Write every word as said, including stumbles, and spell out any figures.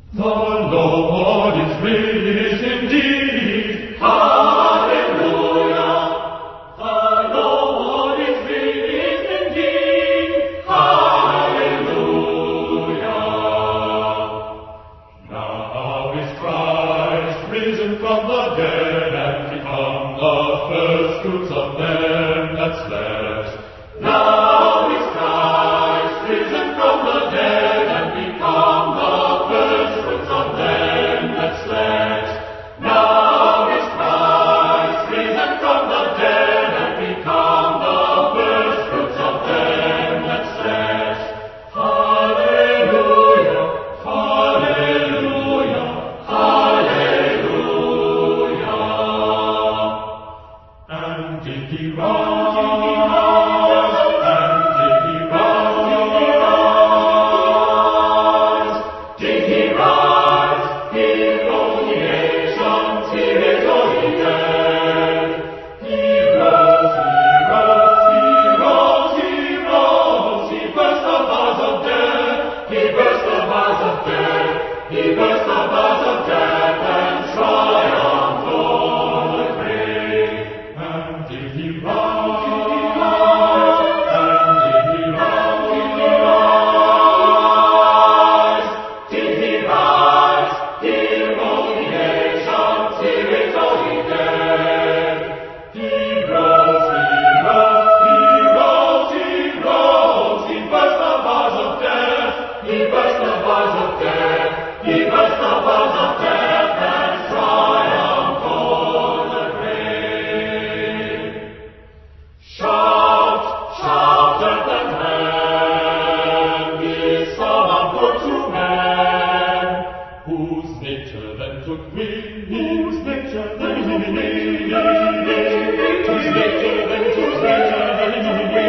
The Lord is risen indeed. Hallelujah. The Lord is risen indeed. Hallelujah. Now is Christ risen from the dead and become the first fruits of them that slept. Now is Christ risen from the dead and become the first fruits of them that slept. Now is Christ risen from the dead and become the first fruits of them that slept. Hallelujah, hallelujah, hallelujah. And did he rise? And did he rise? Did he rise? He rose the nations, he raised all the dead. He rose, he rose, he rose, he rose. He burst the bars of death, he burst the bars of death, he burst the bars of death and triumphed o'er the grave. And did he rise? And did he rise? Did he rise? He rose the nations, he raised all the dead. He rose, he rose, he rose, he rose. He burst the bars of death, he burst the bars of death, he burst the bars of death and triumphed o'er the grave. Shout, shout at the land, this song of good to men. Whose nature then took wing, whose nature then took wing, whose nature then took wing, whose nature then took wing.